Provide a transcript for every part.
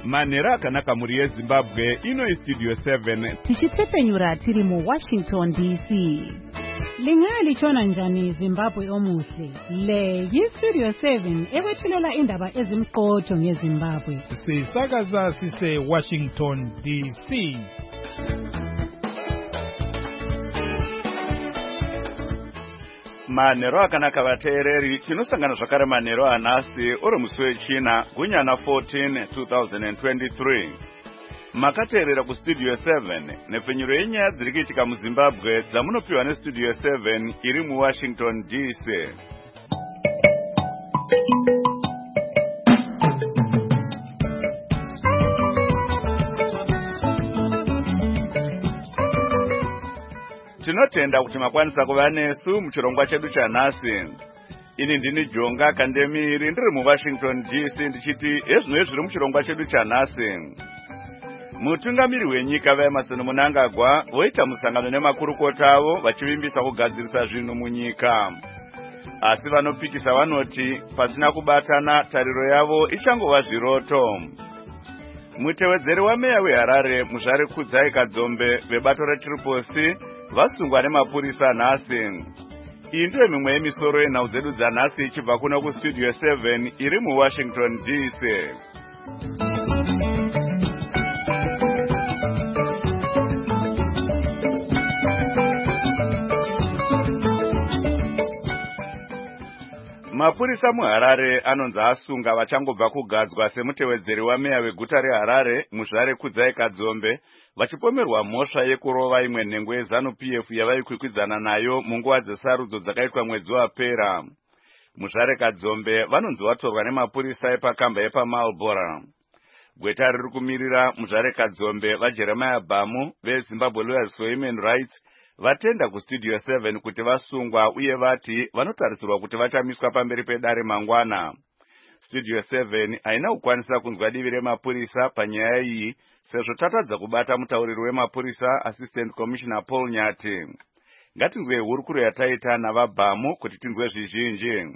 Manhero akanaka muri yeZimbabwe, ino Studio 7. Tichitsepenyura tiri mu Washington DC. Lingalitshona njani Zimbabwe omuhle? Le yiStudio 7 ekwethulela indaba ezimqotho ngeZimbabwe. Sisakaza sise Washington DC. Manhero akanaka vateereri, tinosangana zvakare manhero anhasi uri musi wechina gunyana 14 2023. Makateerera kuStudio 7 nepfenyuro yenyaya dziri kuitika muZimbabwe dzamunopiwa neStudio 7 iri muWashington DC. Tinotenda kuti makwanisa kuva nesu muchirongwa chedu chanhasi. Ini ndini Jonga Kandemiri ndiri muWashington DC ndichiti ezvino zviri muchirongwa chedu chanhasi. Mutungamiri wenyika vaEmerson Mnangagwa voita musangano nemakurukota avo vachivimbisa kugadzirisa zvinhu munyika. Asi vanopikisa vanoti pasina kubatana tariro yavo ichangova zviroto. Mutevedzeri wameya weHarare Muzvare Kudzai Kadzombe vebato reTriple C vasungwa nemapurisa nhasi. Iyi ndiyo mimwe yemisoro yenhau dzedu dzanhasi ichibva kuno kuStudio 7 iri muWashington DC. Mapurisa muHarare anonzi asunga vachangobva kugadzwa semutevedzeri wameya weguta reHarare Muzvare Kudzai Kadzombe vachipomerwa mhosva yekurova imwe nhengo yeZANU-PF yavaikwikwidzana nayo munguva dzesarudzo dzakaitwa mwedzi wapera. Muzvare Kadzombe vanonzi vatorwa nemapurisa epakamba yepaMarlborough. Gweta riri kumirira Muzvare Kadzombe vaJeremiah Bamu veZimbabwe Lawyers for Human Rights vatenda kuStudio 7 kuti vasungwa uye vati vanotarisirwa kuti vachamiswa pamberi pedare mangwana. Studio 7 haina kukwanisa kunzwa divi remapurisa panyaya iyi sezvo tatadza kubata mutauriri wemapurisa Assistant Commissioner Paul Nyati. Ngatinzwe hurukuro yataita navaBhamu kuti tinzwe zvizhinji.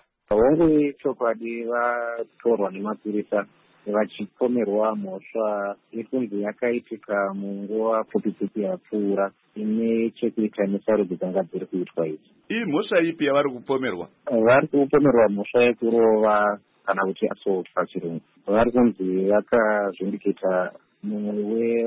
Hongu chokwadi vatorwa nemapurisa vachipomerwa mhosva yekunzi yakaitika munguva pfupi yapfuura ine chekuita nesarudzo dzanga dziri kuitwa idzi. Iyi mhosva ipi yavari kupomerwa? Vari kupomerwa mhosva yekurova kana kuti assault pachirungu. Vari kunzi vakazvindikita mumwe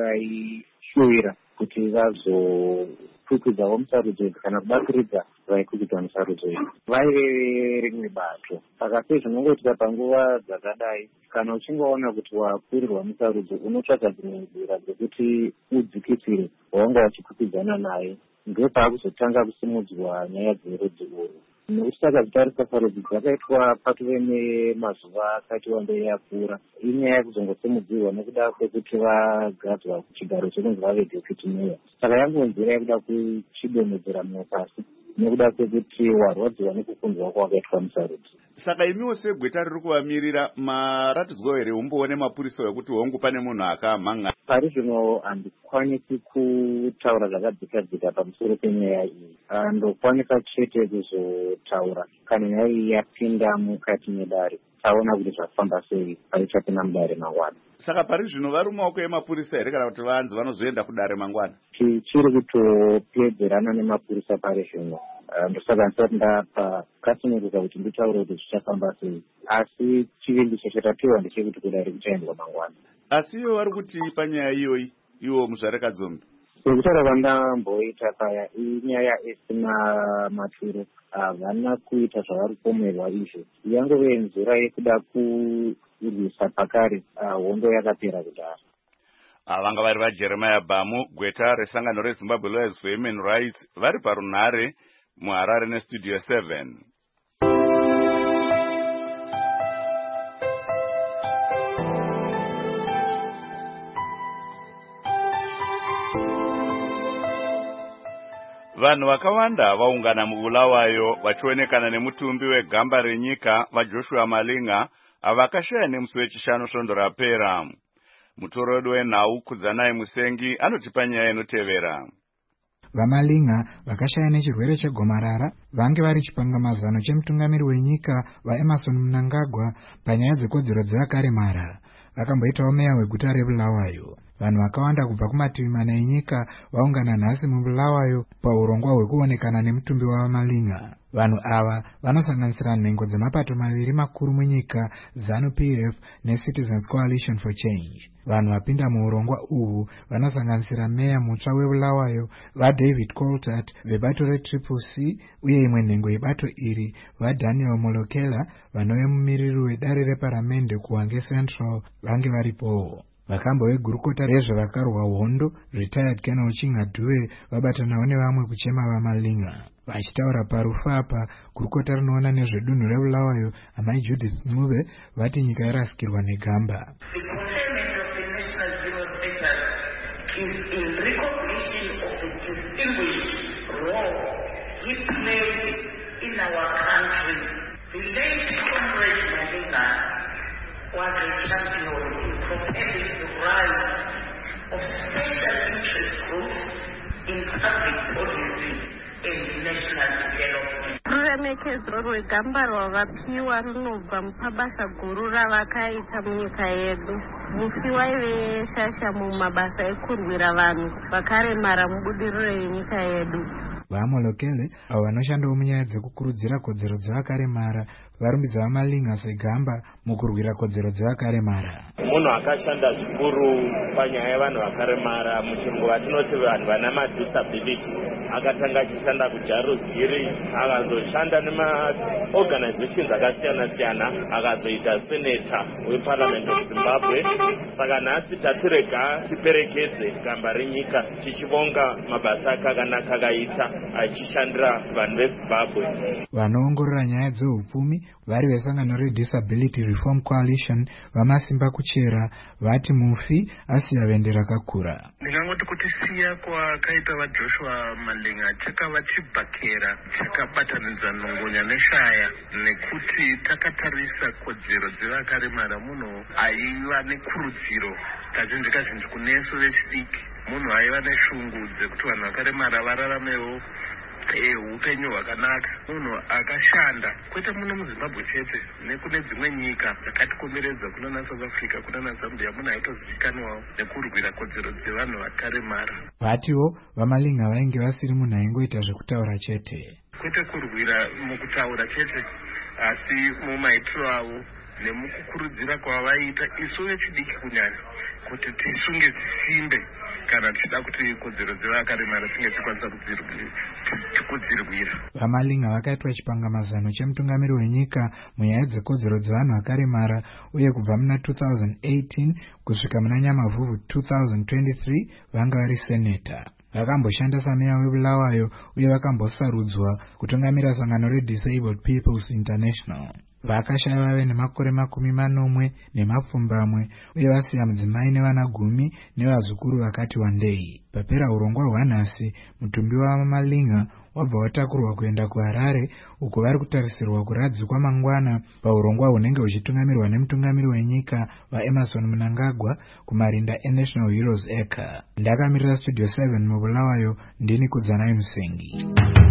wevaishuvira kuti vazokwikwidzavo musarudzo idzi kana kubatsiridza vaikwikwidza musarudzo idzi vaive rimwe bato. Saka sezvinongoitika panguva dzakadai, kana uchingoona kuti wakurirwa musarudzo unotsvaga dzimwe nzira dzekuti udzikisire wanga wachikwikwidzana naye, ndopakuzotanga kusimudzwa nyaya dzerudzi urwu. Nekutsvaga dzitarisa sarudzo dzakaitwa patove nemazuva akati wandei yapfuura, inyaya yekuzongosimudzirwa nekuda kwekuti vagadzwa kuchigaro chekunzi vave deputy mayor. Saka yangonzira yekuda kuchidonhedzera mumwe pasi nekuda kwekuti warwadziwa nekukunzwa kwawakaitwa musarudzo. Saka imiwo segweta riri kuvamirira maratidzwa here umboone mapurisa wekuti hongu pane munhu akamhanga? Pari zvino handikwanisi kutaura zvakadzika pamusoro penyaya iyi. Ndokwanisa chete kuzotaura kana nyaya iyi yapinda mukati medare taona kuti zvafamba sei paichapinda mudare mangwana. Saka pari zvino vari mumaoko emapurisa here kana kuti vanzi vanozoenda kudare mangwana? Tichiri kutopedzerana nemapurisa pari zvino. Ndosaka ndisati ndapa kasununguka kuti nditaure kuti zvichafamba sei, asi chivimbiso chatapihwa ndechekuti kudare kuchaendwa mangwana. Asi ivo vari kuti panyaya iyoyi iwo Muzvare Kadzombe? Sekutaura kwandamboita paya inyaya isina maturo. Havana kuita zvavari kupomerwa izvo. Yangove nzira yekuda kurwisa pakare hondo yakapera kudhara. Vanga vari vaJeremiah Bamu, gweta resangano reZimbabwe Lawyers for Human Rights, vari parunhare muHarare neStudio 7. Vanhu vakawanda vaungana muBulawayo vachionekana nemutumbi wegamba renyika vaJoshua Malinga avakashaya nemusi wechishanu svondo rapera. Mutorodi wenhau Kudzanai Musengi anotipa nyaya inotevera. VaMalinga vakashaya nechirwere chegomarara vange vari chipangamazano chemutungamiri wenyika vaEmerson Mnangagwa panyaya dzekodzero dzevakaremara. vakamboitawo meya weguta reBulawayo. Vanhu vakawanda kubva kumativi mana enyika vaungana nhasi muBulawayo paurongwa hwekuonekana nemutumbi wavaMalinga. Vanhu ava vanosanganisira nhengo dzemapato maviri makuru munyika, ZANU-PF neCitizens Coalition for Change. Vanhu vapinda muurongwa uhu vanosanganisira meya mutsva weBulawayo vaDavid Coltart vebato reCCC uye imwe nhengo yebato iri vaDaniel Molokela vanove mumiriri wedare reparamende kuHwange Central vange varipowo. Vakambo vegurukota rezvevakarwa hondo retired Colonel Chingadhuwe vabatanawo nevamwe kuchema vaMalinga. Vachitaura parufapa, gurukota rinoona nezvedunhu reBulawayo amai Judith Mube vati nyika yarasikirwa negamba. Was a champion in propelling the rise of special interest groups in public policy and national development. Ruremekedzo rwegamba rwavapiwa runobva mupabasa guru ravakaita munyika yedu. Mufi waive shasha mumabasa ekurwira vanhu vakaremara mubudiriro yenyika yedu. VaMolokele avo vanoshandawo munyaya dzekukurudzira kodzero dzavakaremara varumbidza vaMalinga segamba mukurwira kodzero dzavakaremara. Munhu akashanda zvikuru panyaya yevanhu vakaremara muchinguva tinoti vanhu vana madisability. Akatanga achishanda kuJarusgiri, akazoshanda nemaorganizations akasiyana-siyana, akazoita senator weParliament of Zimbabwe. Saka nhasi tatirega tiperekedze gamba renyika tichivonga mabasa akanaka akaita achishandira vanhu veZimbabwe. Vanoongorora nyaya dzeupfumi vari vesangano reDisability Reform Coalition vamasimba kuchera vati mufi asiya vende rakakura. Ndingangoti kuti siya kwakaita vaJoshua Malinga chakava chibhakera chakabatanidza nhongonya neshaya, nekuti takatarisa kodzero dzevakaremara munhu aiva nekurudziro kazhinji kazhinji kunesu vechidiki. Munhu aiva neshungu dzekuti vanhu vakaremara vararamewo upenyu hwakanaka. Munhu akashanda kwete muno muZimbabwe chete nekune dzimwe nyika dzakatikomberedza kunana South Africa kunana Zambia, munhu aitozivikanwawo nekurwira kodzero dzevanhu vakaremara. Vatiwo vaMalinga vainge vasiri munhu aingoita zvekutaura chete, kwete kurwira mukutaura chete asi mumaitiro avo nemukukurudzira kwavaita isu vechidiki kunyanya kuti tisunge simbe kana tichida kuti kodzero dzevakaremara tinge tikwanisa kudzirwira. VaMalinga vakaitwa chipangamazano chemutungamiri wenyika munyaya dzekodzero dzevanhu vakaremara uye kubva muna 2018 kusvika muna Nyamavhuvhu 2023 vanga vari seneta. Vakamboshanda sameya weBulawayo uye vakambosarudzwa kutungamira sangano reDisabled Peoples International. Vakashaya vave nemakore 40 uye vasiya mudzimai nevana 10 nevazukuru vakati wandei. Papera urongwa hwanhasi, mutumbi wavaMalinga wabva watakurwa kuenda kuHarare uko vari kutarisirwa kuradzikwa mangwana paurongwa hunenge huchitungamirwa nemutungamiri wenyika vaEmerson Mnangagwa kumarinda eNational Heroes Acre. Ndakamirira Studio 7 muBulawayo, ndini Kudzanai Musengi.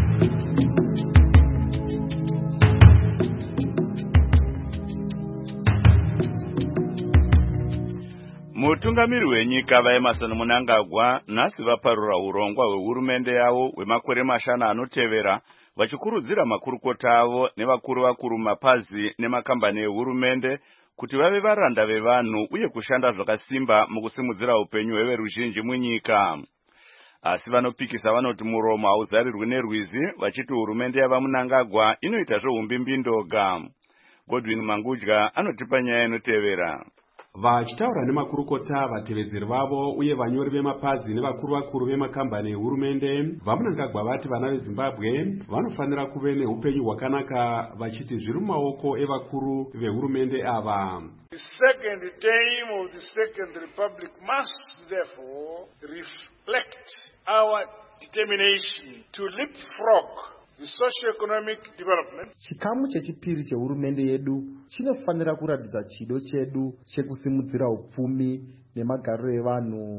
Mutungamiri wenyika vaEmerson Mnangagwa nhasi vaparura urongwa hwehurumende yavo hwemakore 5 anotevera, vachikurudzira makurukota avo nevakuru mapazi nemakambani ehurumende kuti vave varanda vevanhu uye kushanda zvakasimba mukusimudzira upenyu hweveruzhinji munyika. Asi vanopikisa vanoti muromo hauzarirwi nerwizi, vachiti hurumende yavaMnangagwa inoita zveumbimbi ndoga. Godwin Mangudya anotipa nyaya inotevera. Vachitaura nemakurukota, vatevedzeri vavo uye vanyori vemapazi nevakuru vemakambani ehurumende, vaMnangagwa vati vana veZimbabwe vanofanira kuve neupenyu hwakanaka, vachiti zviri mumaoko evakuru vehurumende ava. The second term of the Second Republic must therefore reflect our determination to leapfrog the socio-economic development. Chikamu chechipiri chehurumende yedu chinofanira kuratidza chido chedu chekusimudzira upfumi nemagariro evanhu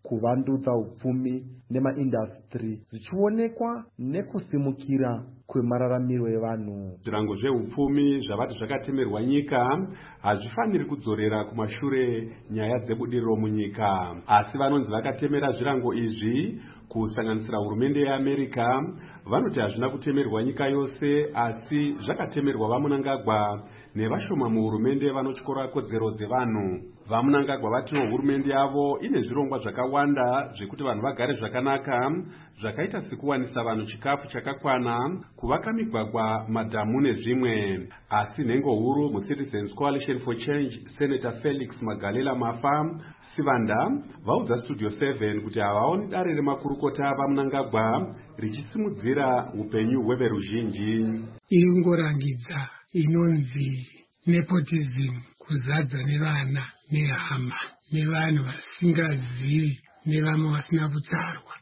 kuvandudza upfumi nemaindastri zvichionekwa nekusimukira kwemararamiro evanhu. Zvirango zveupfumi zvavati zvakatemerwa nyika hazvifaniri kudzorera kumashure nyaya dzebudiriro munyika, asi vanonzi vakatemera zvirango izvi kusanganisira hurumende yeAmerica vanoti hazvina kutemerwa nyika yose asi zvakatemerwa vamunangagwa nevashoma muhurumende vanotyora kodzero dzevanhu. Vamunangagwa vatiwo hurumende yavo ine zvirongwa zvakawanda zvekuti vanhu vagare zvakanaka, zvakaita sekuwanisa vanhu chikafu chakakwana, kuvaka migwagwa, madhamu nezvimwe. Asi nhengo huru muCitizens Coalition for Change Senator Felix Magalela Mafa Sivanda vaudza Studio 7 kuti havaoni dare remakurukota vamunangagwa richisimudzira upenyu hweveruzhinji. Ingorangidza inonzi nepotism, kuzadza nevana nehama nevanhu vasingazivi nevamwe vasina kutsarwa.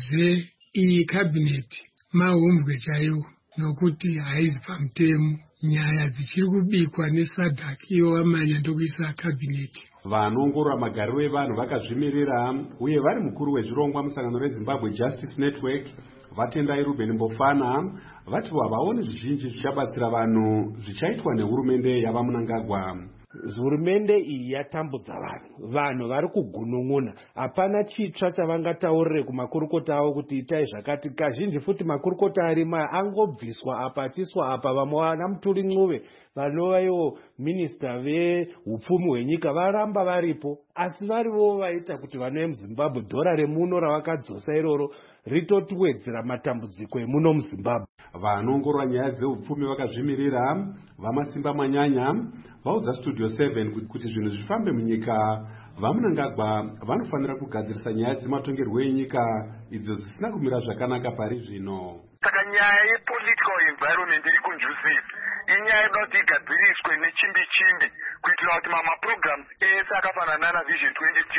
Iyi kabineti mahombwe chaiwo nokuti haizi pamutemo, nyaya dzichiri kubikwa neSADC ivo vamanya ndokuisa kabineti. Vanoongorora magariro evanhu vakazvimirira uye vari mukuru wezvirongwa musangano reZimbabwe Justice Network vatendai Ruben Mbofana vati havaoni zvizhinji zvichabatsira vanhu zvichaitwa nehurumende yavamunangagwa. Hurumende iyi yatambudza vanhu vari kugunun'una. Hapana chitsva chavangataurire kumakurukota avo kuti itai zvakati. Kazhinji futi makurukota arima angobviswa apa achiswa apa. Vamwe vana Muturi Ncuve vanova ivo minista vehupfumi hwenyika varamba varipo, asi varivo vaita kuti vanhu vemuZimbabwe dhora remuno ravakadzosa iroro ritotwedzera matambudziko emuno muZimbabwe. Vanoongorora nyaya dzeupfumi vakazvimirira vamasimba manyanya vaudza Studio 7 kuti zvinhu zvifambe munyika vamunangagwa vanofanira kugadzirisa nyaya dzematongerwo enyika idzo dzisina kumira zvakanaka pari zvino. Saka nyaya yepolitical environment iri kunjusive inyaya inoda kuti igadziriswe nechimbi kuitira kuti programs ese akafanana naVision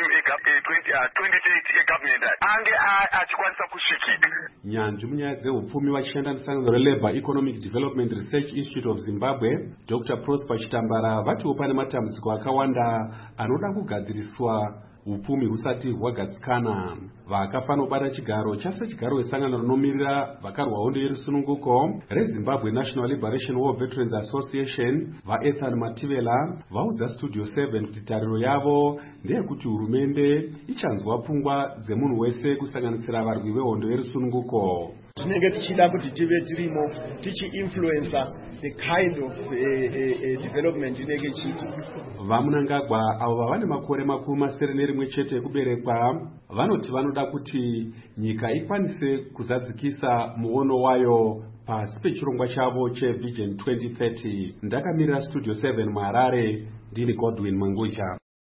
2030 egovernment ange achikwanisa kusvikika. Nyanzvi munyaya dzehupfumi vachishanda nesangano reLabour Economic Development Research Institute of Zimbabwe Dr. Prosper Chitambara vatiwo pane matambudziko akawanda anoda kugadziriswa upfumi husati hwagadzikana. Vakafanira kubata chigaro chigaro wesangano rinomirira vakarwa hondo yerusununguko reZimbabwe National Liberation War Veterans Association vaEthan Mativela vaudza Studio 7 kuti tariro yavo ndeyekuti hurumende ichanzwa pfungwa dzemunhu wese kusanganisira varwi vehondo yerusununguko. Tinenge tichida kuti tive tirimo tichi-influencer the kind of development inenge ichiitika. Vamunangagwa avo vane makore makumi masere nerimwe chete ekuberekwa vanoti vanoda kuti nyika ikwanise kuzadzikisa muono wayo pasi pechirongwa chavo cheVision 2030. Ndakamirira Studio 7 muHarare, ndini Godwin Manguja.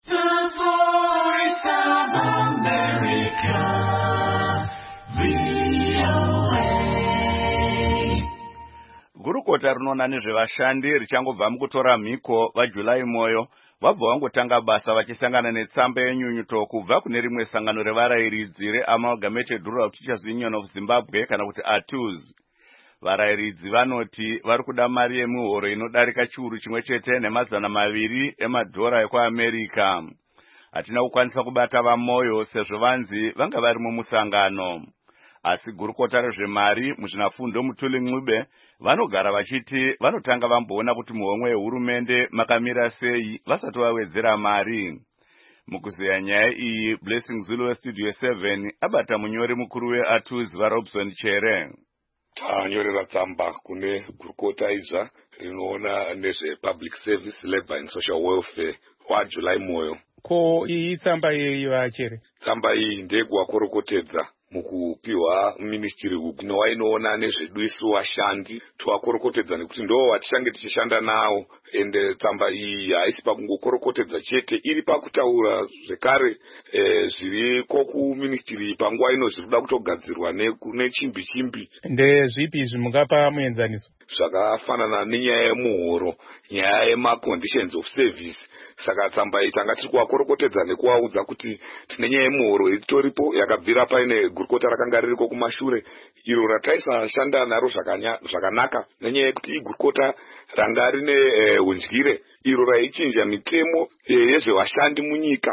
Gurukota rinoona nezvevashandi richangobva mukutora mhiko vaJulai Moyo vabva vangotanga basa vachisangana netsamba yenyunyuto kubva kune rimwe sangano revarayiridzi reAmalgamated Rural Teachers Union of Zimbabwe kana kuti ATUZ. Varayiridzi vanoti vari kuda mari yemuhoro inodarika chiuru chimwe chete ne200 emadhora ekuAmerica. Hatina kukwanisa kubata vaMoyo sezvo vanzi vanga vari mumusangano. Asi gurukota rezvemari muzvinafundo Mutuli Ncube vanogara vachiti vanotanga vamboona kuti muhomwe wehurumende makamira sei vasati vawedzera mari. Mukuzeya nyaya iyi Blessing Zulu weStudio 7 abata munyori mukuru weATUZ vaRobson Chere. Tanyorera tsamba kune gurukota izva rinoona nezvepublic service, labor and social welfare waJulai Moyo. Ko iyi tsamba yeyi vaChere? Tsamba iyi ndeyekuvakorokotedza mukupiwa ministry inoona nezveduiso vashandi tovakorokotedza nekuti ndo vatichange tichishanda nawo. Ende tsamba iyi haisi pakungokorokotedza chete, iri pakutaura zvekare zviriko kuministry panguva ino zviri kuda kutogadzirwa nechimbi. Ndezvipi izvi mungapa muenzaniso? Zvakafanana nenyaya yemuhoro, nyaya yemaconditions of service. Saka tsamba iyi tanga tiri kuvakorokotedza nekuvaudza kuti tine nyaya yemuhoro itoripo yakabvira paine gurukota rakanga ririko kumashure iro rataisashanda naro zvakanaka nenyaya yekuti igurukota ranga rine hundyire iro raichinja mitemo yezvevashandi munyika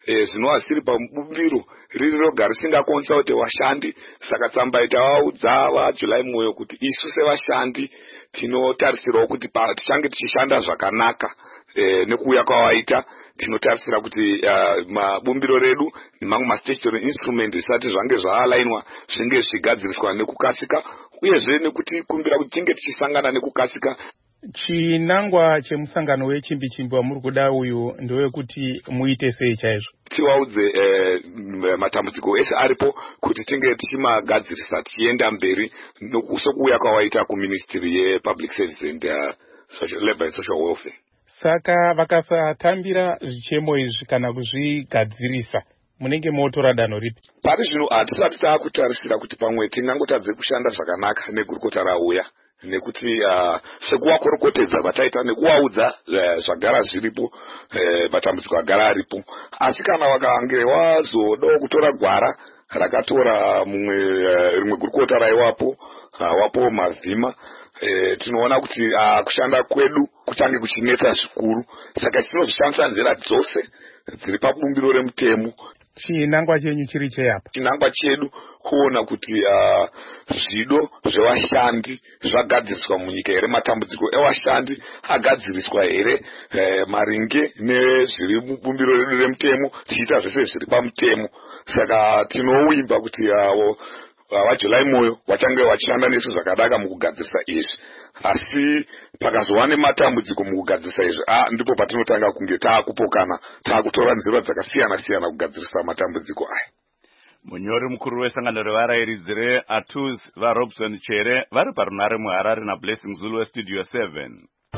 zvinova zvisiri pabumbiro riri roga risingakonisa kuti vashandi. Saka tsamba tavaudza vaJuly Moyo kuti isu sevashandi tinotarisirawo kuti tichange tichishanda zvakanaka nekuuya kwavaita. Tinotarisira kuti mabumbiro redu nemamwe mastatutory instrument zvisati zvange zvaalainwa zvinge zvigadziriswa nekukasika, uyezve nekuti kumbira kuti tinge tichisangana nekukasika. Chinangwa chemusangano wechimbi-chimbi wamuri kuda uyu ndewekuti muite sei chaizvo? Tivaudze matambudziko ese aripo kuti tinge tichimagadzirisa tichienda mberi sokuuya kwawaita kuministry yepublic service and labor and social welfare. Saka vakasatambira zvichemo izvi kana kuzvigadzirisa munenge motora danho ripi? Pari zvino hatisati taakutarisira kuti pamwe tingangotadze kushanda zvakanaka negurukota rauya, nekuti sekuvakorokotedza vataita nekuvaudza zvagara zviripo, matambudziko agara aripo. Asi kana vakange vazodawo kutora gwara rakatora rimwe gurukota raiwapo wapo Mavhima, tinoona kuti kushanda kwedu kuchange kuchinetsa zvikuru. Saka tinozvishandisa nzira dzose dziri pabumbiro remutemo. Chinangwa chenyu chiri cheyapa? Chinangwa chedu kuona kuti zvido zvevashandi zvagadziriswa munyika here, matambudziko evashandi agadziriswa here maringe nezviri mubumbiro redu remutemo, tichiita zvese zviri pamutemo. Saka tinovimba kuti vaJuly Moyo vachange vachishanda nesu zvakadaka mukugadzirisa izvi. Asi pakazova nematambudziko mukugadzirisa izvi, ndipo patinotanga kunge taakupokana, taakutora nzira dzakasiyana-siyana kugadzirisa matambudziko aya. Munyori mukuru wesangano revarairidzi reATUS vaRobson Chere vari parunare muHarare naBlessing Zulu weStudio 7.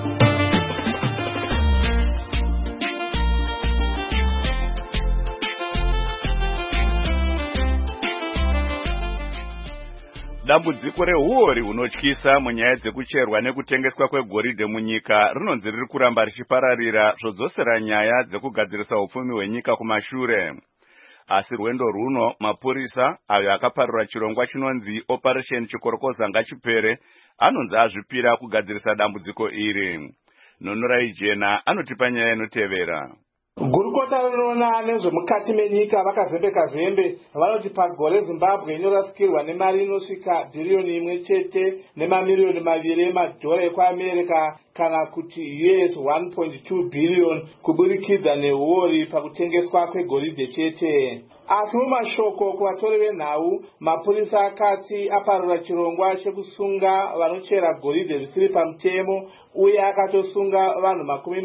Dambudziko rehuori hunotyisa munyaya dzekucherwa nekutengeswa kwegoridhe munyika rinonzi riri kuramba richipararira zvodzosera nyaya dzekugadzirisa upfumi hwenyika kumashure. Asi rwendo runo mapurisa ayo akaparura chirongwa chinonzi Operation Chikorokoza ngachipere anonzi azvipira kugadzirisa dambudziko iri. Nonorai Jena anotipa nyaya inotevera. Gurukota rinoona nezvemukati menyika vakazembeka zembe vanoti pagore Zimbabwe inorasikirwa nemari inosvika bhiriyoni 1 nemamiliyoni 2 emadhora ekuAmerica kana kuti US 1.2 billion kuburikidza nehuori pakutengeswa kwegoridhe chete. Asi mumashoko kuvatori venhau, mapurisa akati aparura chirongwa chekusunga vanochera goridhe zvisiri pamutemo, uye akatosunga vanhu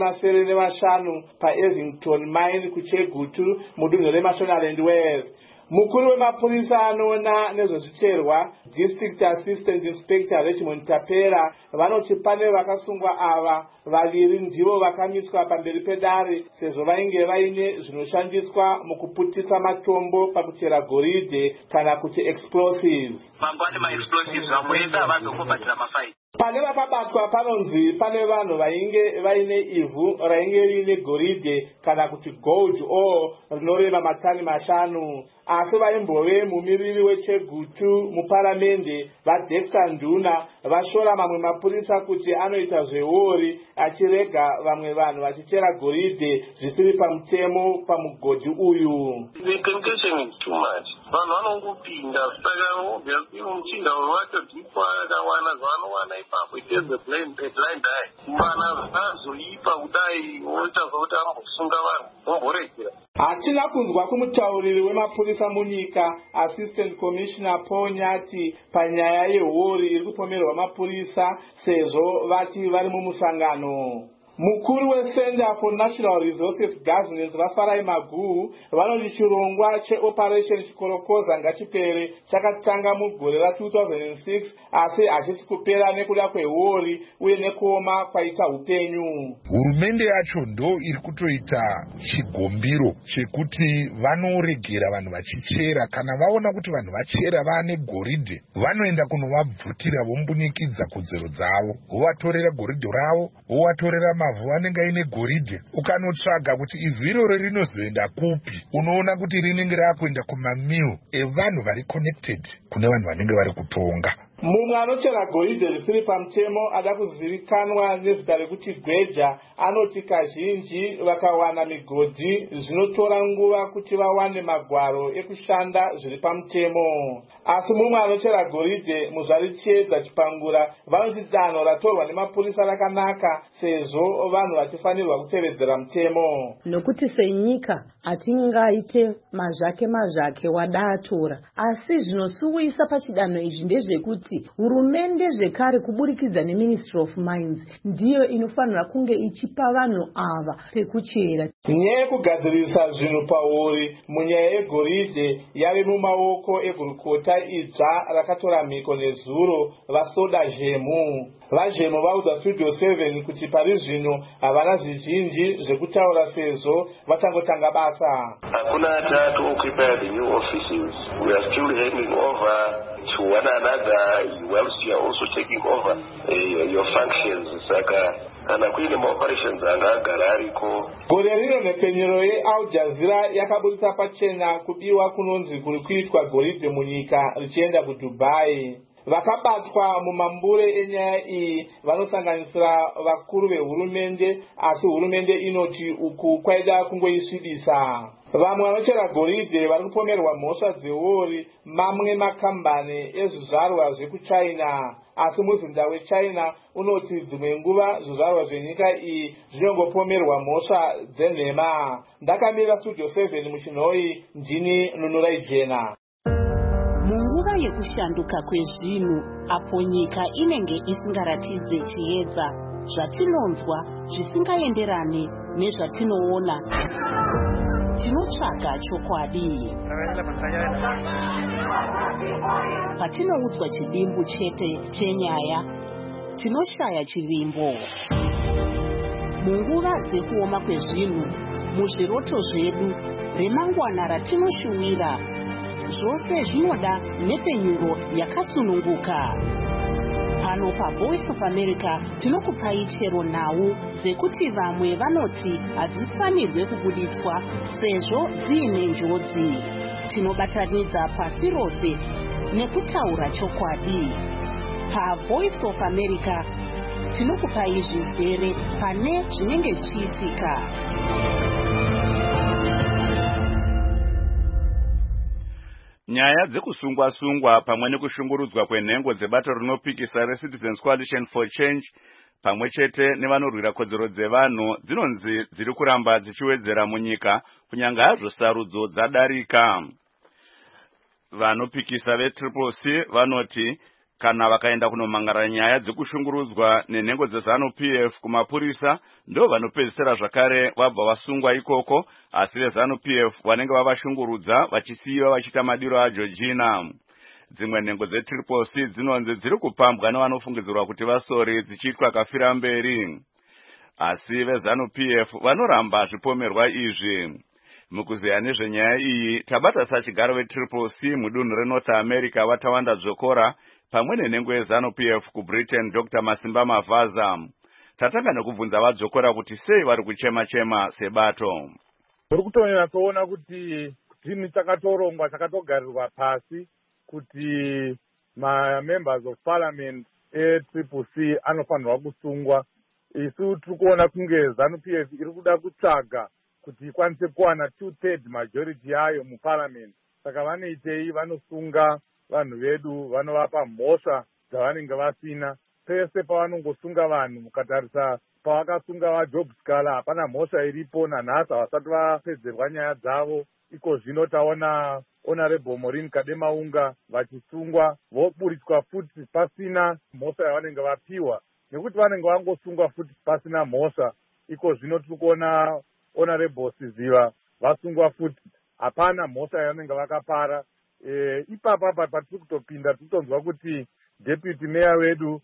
75 paEvington Mine kuChegutu mudunhu reMashonaland West. Mukuru wemapurisa anoona nezvezvicherwa, District Assistant Inspector Richmond Tapera, vanoti pane vakasungwa ava vaviri ndivo vakamiswa pamberi pedare sezvo vainge vaine zvinoshandiswa mukuputisa matombo pakuchera goridhe kana kuti explosives. Mangwani ma-explosives vamuenda vazongobhatira mafaini. Pane vakabatwa panonzi pane vanhu vainge vaine ivhu rainge riine goridhe kana kuti gold ore rinorema matani 5, asi vaimbove mumiriri weChegutu muparamende vaDexter Nduna vashora mamwe mapurisa kuti anoita zvehuori achirega vamwe vanhu vachichera goridhe zvisiri pamutemo pamugodhi uyu. The temptation is too much. Vanhu vanongopinda saka obviously muchinda watodhipwa akawana zvanowana ipapo. It is a blind eye. Vana vazoipa kudai voita zvokuti ambosunga vanhu vomboregera. Hatina kunzwa kumutauriri wemapurisa munyika Assistant Commissioner Paul Nyati panyaya yehuori iri kupomerwa mapurisa sezvo vati vari mumusangano. Mukuru weCenter for National Resources Governance vaFarai Maguhu vanoti chirongwa cheOperation Chikorokoza ngachipere chakatanga mugore ra2006 asi hachisi kupera nekuda kwehuori uye nekuoma kwaita upenyu. Hurumende yacho ndo iri kutoita chigombiro chekuti vanoregera vanhu vachichera. Kana vaona kuti vanhu vachera vaane goridhe, vanoenda kunovabvutira vombunikidza kodzero dzavo, vovatorera goridhe ravo, vovatorera mavhu anenge aine goridhe. Ukanotsvaga kuti ivhu iroro rinozoenda kupi, unoona kuti rinenge rakuenda kumamil evanhu vari connected kune vanhu vanenge vari kutonga. mumwe anochera goridhe risiri pamutemo ada kuzivikanwa nezita rekuti Gweja anoti kazhinji vakawana migodhi zvinotora nguva kuti vawane magwaro ekushanda zviri pamutemo. Asi mumwe anochera goridhe muzvarichiedza Chipangura vanoti danho ratorwa nemapurisa rakanaka sezvo vanhu vachifanirwa kutevedzera mutemo. Nokuti senyika hatingaite mazvake wadatora, asi zvinosuwisa pachidanho izvi ndezvekuti hurumende zvekare kuburikidza neMinistry of Mines ndiyo inofanira kunge ichipa vanhu ava pekuchera. Nyaya yekugadzirisa zvinhu pauri munyaya yegoridhe yave mumaoko egurukota idzva rakatora mhiko nezuro vaSoda Zhemu. VaZhemu vaudza Studio 7 kuti pari zvino havana zvizhinji zvekutaura sezvo vachangotanga basa. Hakuna to the new offices. We are still handing over to one another whilst you are also taking over your functions. Saka kana kuine maoperations angagara ariko. Gore rino nepfenyero yeAl Jazeera yakabudisa pachena kubiwa kunonzi kuri kuitwa goridhe munyika richienda kuDubai. Vakabatwa mumambure enyaya iyi vanosanganisira vakuru vehurumende, asi hurumende inoti uku kwaida kungoisvibisa. Vamwe vanochera goridhe vari kupomerwa mhosva dzewori mamwe makambani ezvizvarwa zvekuChina, asi muzinda weChina unoti dzimwe nguva zvizvarwa zvenyika iyi zvinongopomerwa mhosva dzenhema. Ndakamira Studio 7 muchinhoi, ndini Nunurai Jena. Munguva yekushanduka kwezvinhu apo nyika inenge isingaratidze chiedza, zvatinonzwa zvisingaenderane nezvatinoona, tinotsvaga chokwadi. Patinoudzwa chidimbu chete chenyaya, tinoshaya chivimbo. Munguva dzekuoma kwezvinhu, muzviroto zvedu, remangwana ratinoshuwira, zvose zvinoda nepfenyuro yakasununguka. Pano paVoice of America tinokupai chero nhau dzekuti vamwe vanoti hadzifanirwe kubuditswa sezvo dziine njodzi. Tinobatanidza pasi rose nekutaura chokwadi. PaVoice of America tinokupai zvizere pane zvinenge zvichiitika. Nyaya dzekusungwa-sungwa pamwe nekushungurudzwa kwenhengo dzebato rinopikisa reCitizens Coalition for Change pamwe chete nevanorwira kodzero dzevanhu dzinonzi dziri kuramba dzichiwedzera munyika kunyanga hazvo sarudzo dzadarika. Vanopikisa veCCC vanoti kana vakaenda kunomangara nyaya dzekushungurudzwa nenhengo dzeZANU-PF kumapurisa ndo vanopedzisira zvakare vabva vasungwa ikoko, asi veZANU-PF vanenge vavashungurudza vachisiyiwa vachiita madiro aJoργina. Dzimwe nhengo dzeCCC dzinonzi dziri kupambwa nevanofungidzirwa kuti vasori dzichiitwa kafira mberi, asi veZANU-PF vanoramba zvipomerwa izvi. Mukuzeya nezvenyaya iyi tabata sachigaro veCCC mudunhu reNorth America vatawanda Dzokora pamwe nenhengo yeZANU-PF kuBritain Dr. Masimba Mavaza. Tatanga nekubvunza vadzokora kuti sei vari kuchema-chema sebato. Uri kutonyatsona kuti timu chakatorongwa chakatogarirwa pasi kuti ma-members of parliament eCCC anofanirwa kusungwa. Isu tiri kuona kunge ZANU-PF iri kuda kutsvaga kuti ikwanise kuwana 2/3 majority yayo muparliament. Saka vanoitei, vanosunga vanhu vedu, vanovapa mhosva dzavanenge vasina. Pese pavanongosunga vanhu mukatarisa pavakasunga vaJob Scala hapana mhosva iripo nanhasi havasati vapedzerwa nyaya dzavo. Iko zvino taona Honorable Maureen Kademaunga vachisungwa voburitswa futi pasina mhosva yavanenge vapiwa, nekuti vanenge vangosungwa futi pasina mhosva. Iko zvino tiri kuona Honorable Siziva vasungwa futi hapana mhosva yavanenge vakapara. Ipapa patiri kutopinda tiritonzwa kuti deputy mayor wedu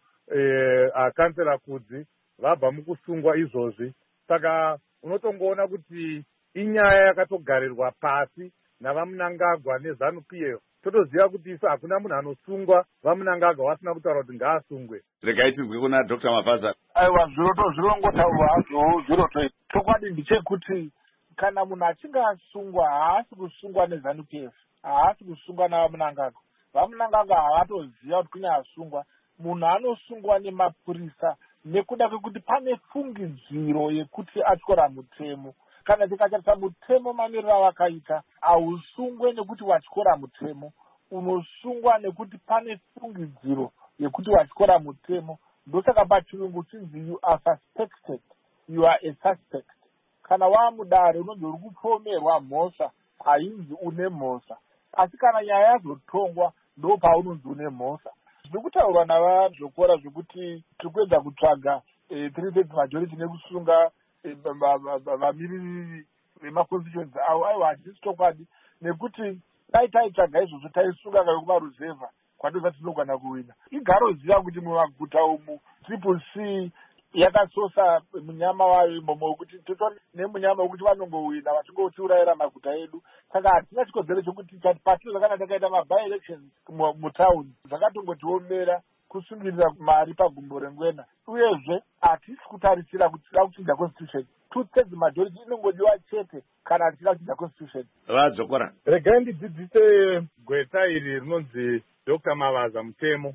kansela Kudzi vabva mukusungwa izvozvi. Saka unotongoona kuti inyaya yakatogarirwa pasi navaMnangagwa neZANU-PF. Totoziva kuti isu hakuna munhu anosungwa vaMnangagwa vasina kutaura kuti ngaasungwe. Regai tizwe kuna Dr. Mavaza. Aiwa, zviroto zvirongotaurwa hazvo. Zviroto chokwadi ndechekuti kana munhu achinge asungwa haasi kusungwa neZANU-PF, haasi kusungwa navaMnangagwa. vamunangagwa havatoziva kuti kune asungwa. Munhu anosungwa nemapurisa nekuda kwekuti pane fungidziro yekuti atyora mutemo. Kana tikatarisa mutemo mamiriro avakaita, hausungwe nekuti watyora mutemo, unosungwa nekuti pane fungidziro yekuti watyora mutemo. Ndosaka pachirungu chinzi you are suspected, you are a suspect. Kana wamudare unonzi uri kupfomerwa mhosva, hainzi une mhosva. Asi kana nyaya yazotongwa ndo paunonzi une mhosva. Zviri kutaurwa navazvokora zvekuti tiri kuedza kutsvaga 3/3 majority nekusunga vamiriri vemaconstituency avo. Aiwa, handisi chokwadi, nekuti dai taitsvaga izvozvo taisunga kayo kumaruzevha kwatova tinogona kuwina. Igaroziva kuti mumaguta umu CCC yakasosa munyama wayo imomo wekuti titori nemunyama wekuti vanongowina vatingotiurayira maguta edu. Saka hatina chikodzero chokuti patino kana takaita maby-elections mutaundi zvakatongotiomera kusungirira mari pagumbo rengwena. Uyezve hatisi kutarisira kuti tida kuchinja constitution. 2/3 majority inongodiwa chete kana tichida kuchinja constitution. Vadzokora, regai ndidzidzise gweta iri rinonzi Dr. Mavaza mutemo.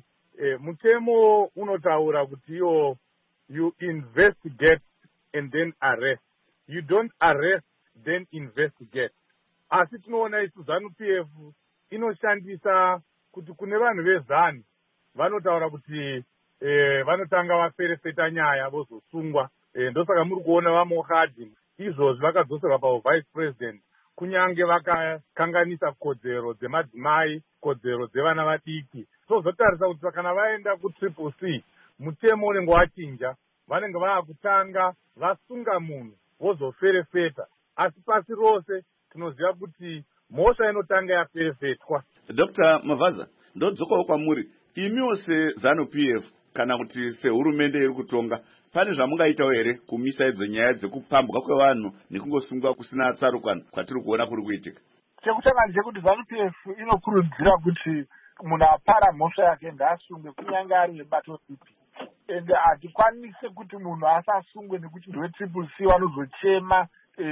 Mutemo unotaura kuti iwo you investigate and then arrest. You don't arrest then investigate. Asi tinoona isu ZANU-PF inoshandisa kuti kune vanhu vezani vanotaura kuti vanotanga vaferefeta nyaya vozosungwa. Ndosaka muri kuona vaMohadi izvozvi vakadzoserwa pavice president, kunyange vakakanganisa kodzero dzemadzimai, kodzero dzevana vadiki. Tozotarisa kuti kana vaenda kuCCC mutemo unenge wachinja, vanenge vaakutanga vasunga munhu vozoferefeta. Asi pasi rose tinoziva kuti mhosva inotanga yaferefetwa. Dr. Mavaza, ndodzokawo kwamuri. Imiwo seZANU-PF kana kuti sehurumende iri kutonga, pane zvamungaitawo here kumisa idzo nyaya dzekupambwa kwevanhu nekungosungwa kusina tsarukano kwatiri kuona kuri kuitika? Chekutanga ndechekuti ZANU-PF inokurudzira kuti munhu apara mhosva yake ngaasungwe kunyange ari webato ripi. Ende hatikwanise kuti munhu asasungwe nekuti ndewe-CCC vanozochema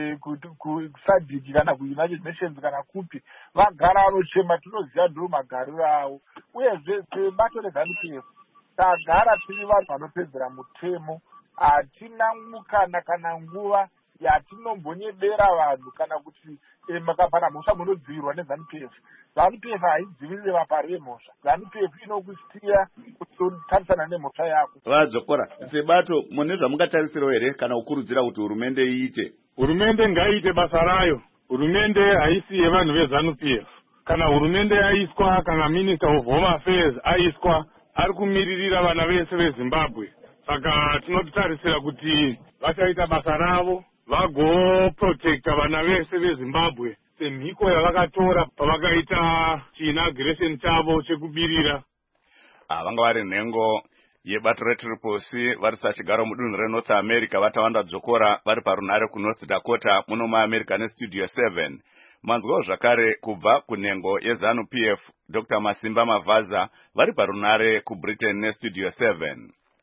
kusadhiki kana kuUnited Nations kana kupi. Vagara vanochema, tinoziva ndo magariro avo. Uyezve sebato reZANU-PF tagara tiri vanhu vanopedzera mutemo. Hatina mukana kana nguva yatinombonyedera vanhu kana kuti makapana mhosva munodzivirwa neZANU-PF. ZANU-PF haidzivirire vapari vemhosva. ZANU-PF inokusiya kutotarisana nemhosva yako. Vadzokora, sebato mune zvamungatarisirawo here kana kukurudzira kuti hurumende iite? Hurumende ngaiite basa rayo. Hurumende haisi yevanhu veZANU-PF. Kana hurumende yaiswa, kana Minister of Home Affairs aiswa, ari kumiririra vana vese veZimbabwe. Saka tinotarisira kuti vachaita basa ravo, vagoprotecta vana vese veZimbabwe semhiko yavakatora pavakaita chiinauguration chavo chekubirira. Vanga vari nhengo yebato reTriple-C vari sachigaro mudunhu reNorth America vatawanda dzokora vari parunare kuNorth Dakota muno muAmerica neStudio 7. Manzwawo zvakare kubva kunhengo yeZANU-PF Dr. Masimba Mavaza vari parunare kuBritain neStudio 7.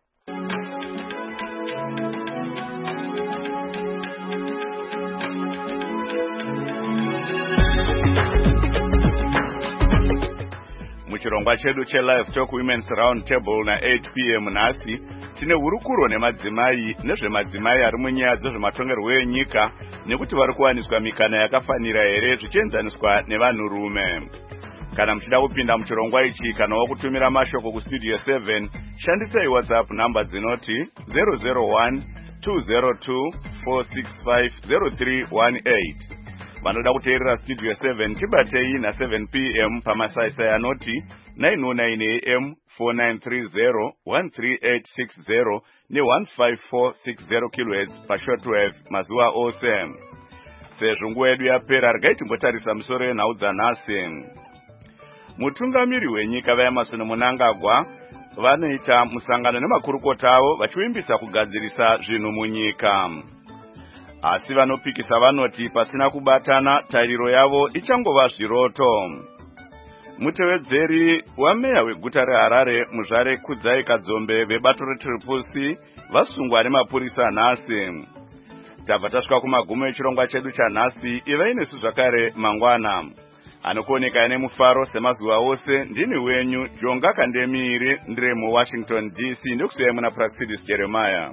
Muchirongwa chedu cheLive Talk Women's Round Table na 8 p.m. nhasi tine hurukuro nemadzimai nezvemadzimai ari munyaya dzezvematongerwo enyika nekuti vari kuwaniswa mikana yakafanira here zvichienzaniswa nevanhurume. Kana muchida kupinda muchirongwa ichi kana wakutumira mashoko kuStudio 7, shandisai WhatsApp namba dzinoti 001 202 465 0318. Vanoda kuteerera Studio 7 tibatei na7 p.m. pamasaisai anoti 909 am 4930 13860 ne1546 kHz pashortwave mazuva ose. Sezvo nguva yedu yapera, regai timbotarisa musoro yenhau dzanhasi. Mutungamiri wenyika vaEmmerson Mnangagwa vanoita musangano nemakurukota avo vachivimbisa kugadzirisa zvinhu munyika. Asi vanopikisa vanoti pasina kubatana tariro yavo ichangova zviroto. Mutevedzeri wameya weguta reHarare Muzvare Kudzai Kadzombe vebato reTriple-C vasungwa nemapurisa nhasi. Tabva tasvika kumagumo echirongwa chedu chanhasi. Ivai nesu zvakare mangwana. anokuoneka nemufaro semazuva ose. Ndini wenyu Jonga Kandemiri, ndiri muWashington DC. Ndikusiya muna Praxidis Jeremiah.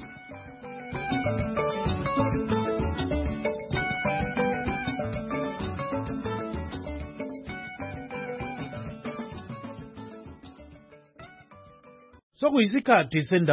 Sokuyisikhathi sendaba